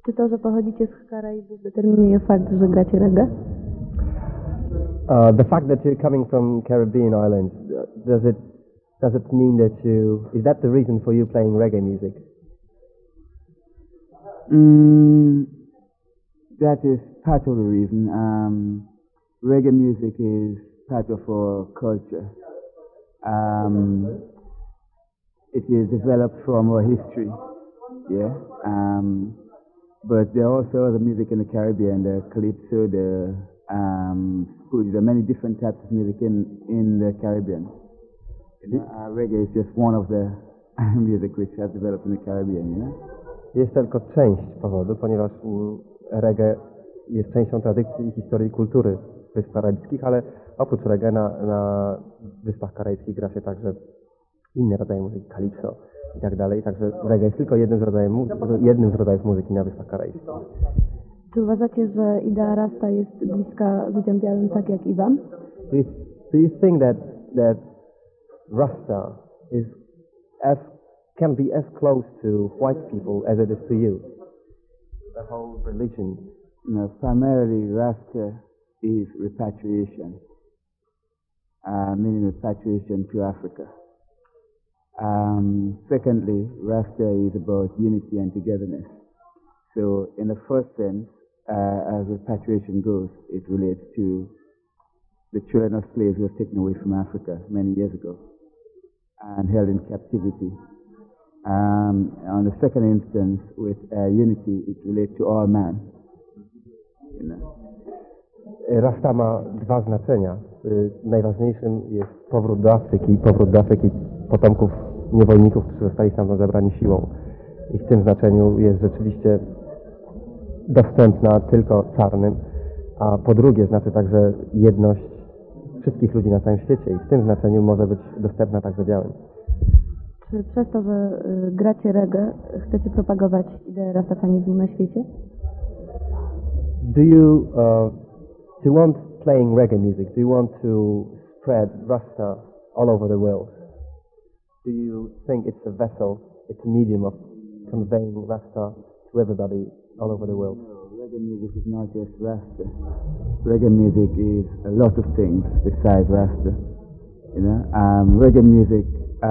Czy to, że pochodzicie z Karaibów, determinuje fakt, że gracie reggae? The fact that you're coming from Caribbean islands, does it mean that is that the reason for you playing reggae music? That is part of the reason. Reggae music is part of our culture. It is developed from our history, yeah. But there are also other music in the Caribbean, the calypso, the there are many different types of music in the Caribbean. Reggae is just one of the music which has developed in the Caribbean, you know. Jest tylko część powodu, ponieważ reggae jest częścią tradycji, historii i kultury Wysp Karaibskich, ale oprócz reggae na Wyspach Karaibskich gra się także inne rodzaje muzyki, calypso i tak dalej. Także reggae jest tylko jednym z rodzajów muzyki na Wyspach Karaibskich. Czy uważacie, że idea Rasta jest bliska ludziom białym, tak jak i wam? Do you think that Rasta can be as close to white people as it is to you? The whole religion. No, primarily Rasta is repatriation, meaning repatriation to Africa. Secondly, Rasta is about unity and togetherness. So in the first sense, as repatriation goes, it relates to the children of slaves who were taken away from Africa many years ago and held in captivity. On the second instance, with unity, it relates to all man. You know. Rasta ma dwa znaczenia. Najważniejszym jest powrót do Afryki potomków niewolników, którzy zostali stamtąd zabrani siłą. I w tym znaczeniu jest rzeczywiście dostępna tylko czarnym, a po drugie znaczy także jedność wszystkich ludzi na całym świecie i w tym znaczeniu może być dostępna także białym. Czy przez to, że gracie reggae, chcecie propagować ideę rastafanizmu na świecie? Do you want playing reggae music? Do you want to spread Rasta all over the world? Do you think it's a vessel, it's a medium of conveying Rasta to everybody all over the world? No, reggae music is not just Rasta. Reggae music is a lot of things besides Rasta. You know, reggae music.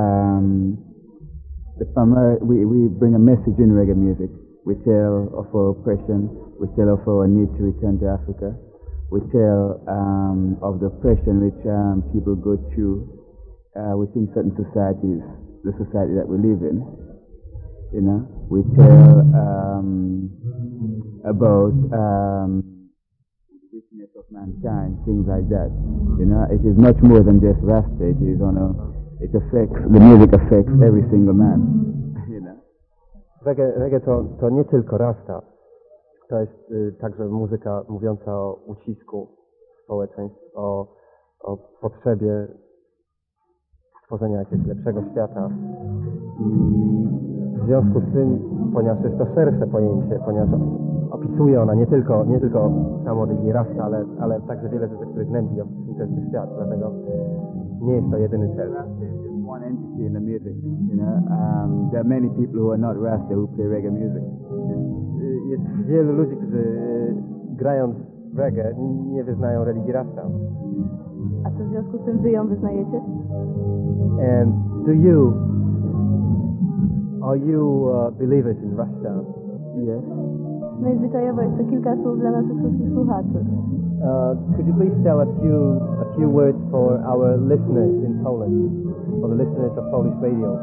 We bring a message in reggae music. We tell of our oppression. We tell of our need to return to Africa. We tell of the oppression which people go through within certain societies, the society that we live in. You know, we tell about weakness of mankind, things like that. You know, it is much more than just Rasta. It is the music affects every single man. You know. Reggae to nie tylko Rasta. To jest także muzyka mówiąca o ucisku społeczeństw, o potrzebie stworzenia jakiegoś lepszego świata. I w związku z tym, ponieważ jest to szersze pojęcie, ponieważ opisuje ona nie tylko samą religię Rasta, ale także wiele rzeczy, które gnębi współczesny świat, dlatego nie jest to jedyny cel. One entity in the music, you know. There are many people who are not Rasta who play reggae music. Jest wielu ludzi, którzy grając reggae nie wyznają religii Rasta. A co w związku z tym wy ją wyznajecie? And are you believers in Rasta? Yes. Najzwyczajowo jest to kilka słów dla naszych wszystkich słuchaczy. Could you please tell a few words for our listeners in Poland, for the listeners of Polish radio?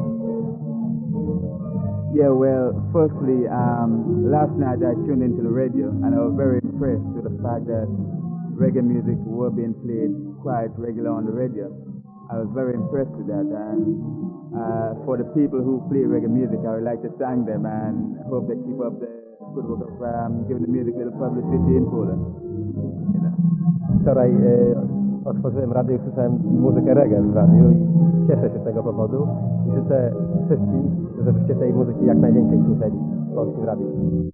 Yeah, well, firstly, last night I tuned into the radio and I was very impressed with the fact that reggae music were being played quite regular on the radio. I was very impressed with that, and for the people who play reggae music, I would like to thank them and hope they keep up the good work of giving the music a little publicity in Poland. You know. Wczoraj otworzyłem radio i słyszałem muzykę reggae w radiu i cieszę się z tego powodu i życzę wszystkim, żebyście tej muzyki jak najwięcej słyszeli w polskim radiu.